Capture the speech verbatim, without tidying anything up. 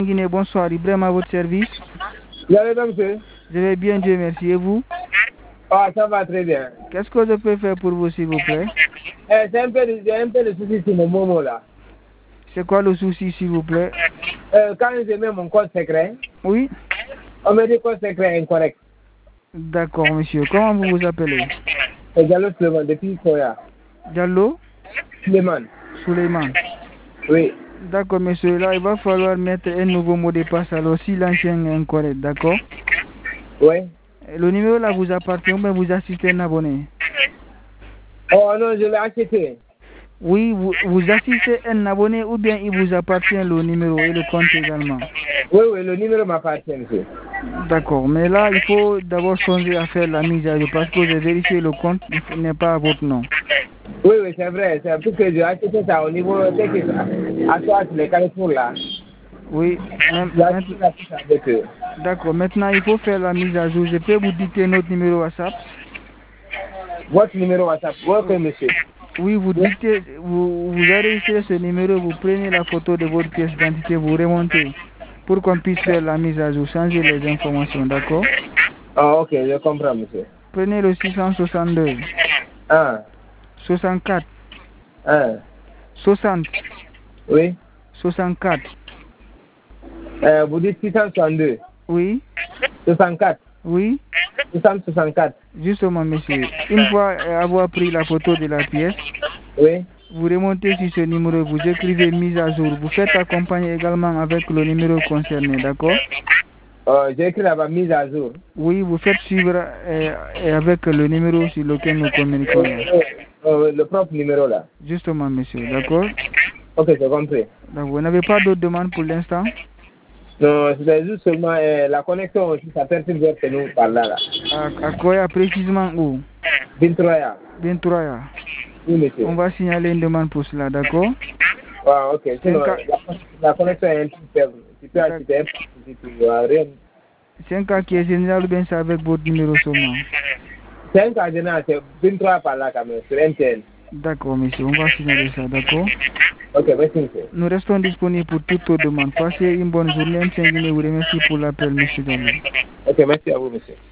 Guinée, bonsoir, Ibrahim à votre service. Vous allez bien, monsieur? Je vais bien, Dieu merci. Et vous? Ah, ça va très bien. Qu'est-ce que je peux faire pour vous, s'il vous plaît? Eh, c'est un peu de, j'ai un peu de soucis sur mon momo là. C'est quoi le souci, s'il vous plaît? Euh, quand je mets mon code secret, Oui? on me dit code secret incorrect. D'accord, monsieur. Comment vous vous appelez? C'est Diallo Suleiman, depuis Koya. Diallo? Suleiman. Suleiman. Oui. D'accord, monsieur. Là, il va falloir mettre un nouveau mot de passe alors si l'ancien est incorrect, d'accord? Oui. Le numéro là vous appartient ou bien vous assistez un abonné? Oh non, je l'ai acheté. Oui, vous, vous assistez un abonné ou bien il vous appartient le numéro et le compte également? Oui, oui, le numéro m'appartient, monsieur. D'accord, mais là, il faut d'abord songer à faire la mise à jour parce que j'ai vérifié le compte, il n'est pas à votre nom. Oui, oui, c'est vrai. C'est parce que j'ai acheté ça au niveau de à toi, les Carrefour là. Oui, même, J'ai acheté ça avec eux. d'accord, maintenant il faut faire la mise à jour. Je peux vous dicter notre numéro WhatsApp? Votre numéro WhatsApp, oui, monsieur. Oui, vous dictez, vous, vous enregistrez ce numéro, vous prenez la photo de votre pièce d'identité, vous remontez pour qu'on puisse faire la mise à jour, changer les informations, d'accord? Ah, ok, je comprends, monsieur. Prenez le six cent soixante-deux, Ah, soixante-quatre, ah, soixante, oui. soixante-quatre. Euh, vous dites six cent soixante-deux. Oui, soixante-quatre. oui, six cent soixante-quatre. justement, monsieur. Une fois avoir pris la photo de la pièce, Oui. vous remontez sur ce numéro, vous écrivez mise à jour. Vous faites accompagner également avec le numéro concerné, d'accord? Euh, j'ai écrit là-bas mise à jour. Oui, vous faites suivre euh, avec le numéro sur lequel nous communiquons. Euh, euh, le propre numéro là. Justement, monsieur, d'accord? Ok, j'ai compris. Donc, vous n'avez pas d'autres demandes pour l'instant? Non, c'est juste seulement euh, la connexion aussi, ça perturbe vers nous par là. là. À, à quoi précisément où? vingt-trois. vingt-trois. Oui, monsieur. On va signaler une demande pour cela, d'accord? Ah, ok. Sinon, cas... la, la connexion est un peu faible. Tu peux acheter un peu, tu n'as rien. C'est un cas qui est général ou bien c'est avec votre numéro seulement? C'est un cas général, c'est vingt-trois par là quand même, sur M T N. D'accord, monsieur, on va signaler ça, d'accord? Ok, merci, monsieur. Nous restons disponibles pour toutes vos demandes. Passez une bonne journée. M cinq Guinée vous remercie pour l'appel, monsieur Diallo. Ok, merci à vous, monsieur.